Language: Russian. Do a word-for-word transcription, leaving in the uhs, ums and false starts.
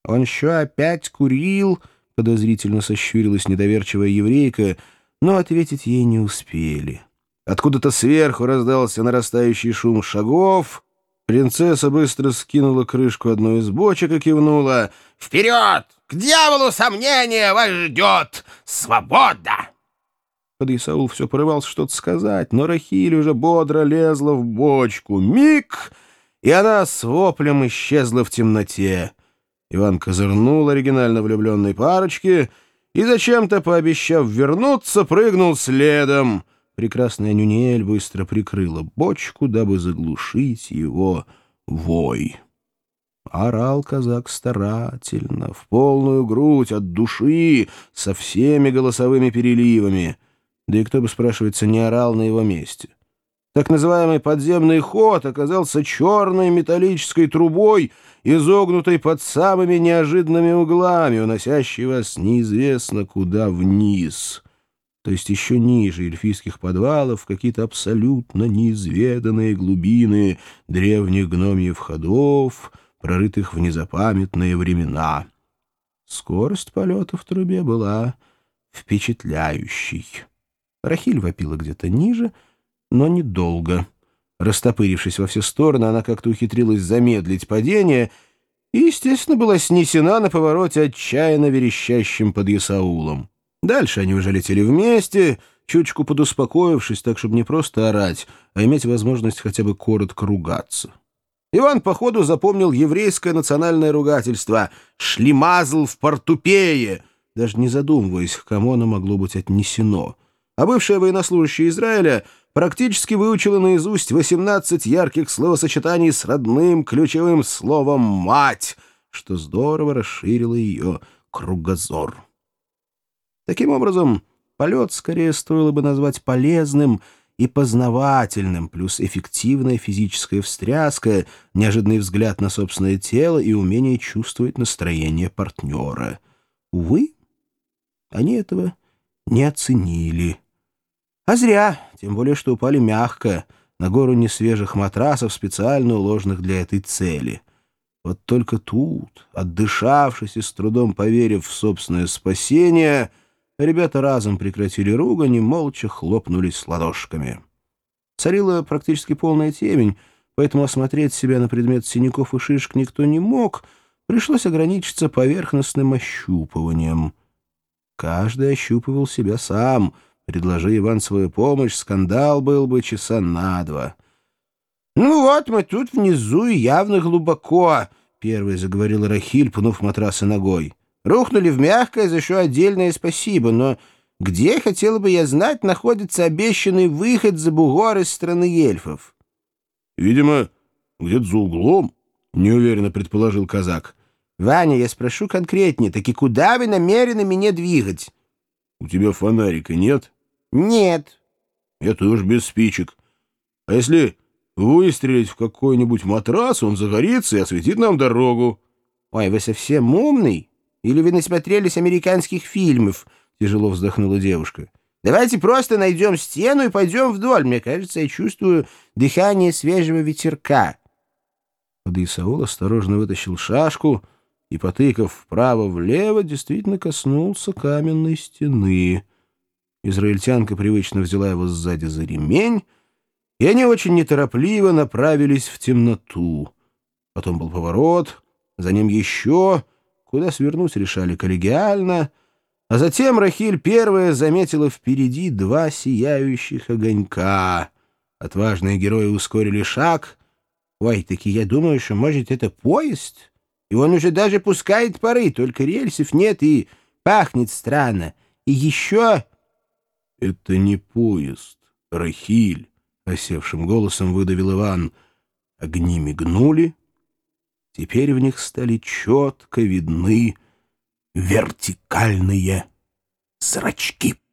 Он еще опять курил, — подозрительно сощурилась недоверчивая еврейка, но ответить ей не успели. Откуда-то сверху раздался нарастающий шум шагов. Принцесса быстро скинула крышку одной из бочек и кивнула. «Вперед! К дьяволу сомнения вас ждет! Свобода!» Подъясаул все порывался что-то сказать, но Рахиль уже бодро лезла в бочку. Миг, и она с воплем исчезла в темноте. Иван козырнул оригинально влюбленной парочке и, зачем-то пообещав вернуться, прыгнул следом. Прекрасная Нюниэль быстро прикрыла бочку, дабы заглушить его вой. Орал казак старательно, в полную грудь, от души, со всеми голосовыми переливами. Да и кто бы, спрашивается, не орал на его месте. Так называемый подземный ход оказался черной металлической трубой, изогнутой под самыми неожиданными углами, уносящей вас неизвестно куда вниз. То есть еще ниже эльфийских подвалов, какие-то абсолютно неизведанные глубины древних гномьев ходов, прорытых в незапамятные времена. Скорость полета в трубе была впечатляющей. Рахиль вопила где-то ниже, но недолго. Растопырившись во все стороны, она как-то ухитрилась замедлить падение и, естественно, была снесена на повороте отчаянно верещащим подъясаулом. Дальше они уже летели вместе, чуточку подуспокоившись, так, чтобы не просто орать, а иметь возможность хотя бы коротко ругаться. Иван, походу, запомнил еврейское национальное ругательство «шлимазл в портупее», даже не задумываясь, к кому оно могло быть отнесено. А бывшая военнослужащая Израиля практически выучила наизусть восемнадцать ярких словосочетаний с родным ключевым словом «мать», что здорово расширило ее кругозор. Таким образом, полет скорее стоило бы назвать полезным и познавательным, плюс эффективная физическая встряска, неожиданный взгляд на собственное тело и умение чувствовать настроение партнера. Увы, они этого не оценили. А зря, тем более, что упали мягко, на гору несвежих матрасов, специально уложенных для этой цели. Вот только тут, отдышавшись и с трудом поверив в собственное спасение, ребята разом прекратили ругань и молча хлопнулись ладошками. Царила практически полная темень, поэтому осмотреть себя на предмет синяков и шишек никто не мог, пришлось ограничиться поверхностным ощупыванием. Каждый ощупывал себя сам. Предложи Иван свою помощь, скандал был бы часа на два. «Ну вот, мы тут внизу и явно глубоко», — первой заговорила Рахиль, пнув матрасы ногой. «Рухнули в мягкое, за что отдельное спасибо, но где, хотела бы я знать, находится обещанный выход за бугор из страны эльфов?» «Видимо, где-то за углом», — неуверенно предположил казак. «Ваня, я спрошу конкретнее, таки куда вы намерены меня двигать?» «У тебя фонарика нет?» «Нет». «Я тоже без спичек. А если выстрелить в какой-нибудь матрас, он загорится и осветит нам дорогу». «Ой, вы совсем умный? Или вы насмотрелись американских фильмов?» — тяжело вздохнула девушка. «Давайте просто найдем стену и пойдем вдоль. Мне кажется, я чувствую дыхание свежего ветерка». Подъясаул осторожно вытащил шашку и, потыкав вправо-влево, действительно коснулся каменной стены. Израильтянка привычно взяла его сзади за ремень, и они очень неторопливо направились в темноту. Потом был поворот, за ним еще, куда свернуть решали коллегиально, а затем Рахиль первая заметила впереди два сияющих огонька. Отважные герои ускорили шаг. «Ой, таки я думаю, что, может, это поезд? И он уже даже пускает пары, только рельсов нет и пахнет странно. И еще...» «Это не поезд, Рахиль», — осевшим голосом выдавил Иван. Огни мигнули. Теперь в них стали четко видны вертикальные зрачки.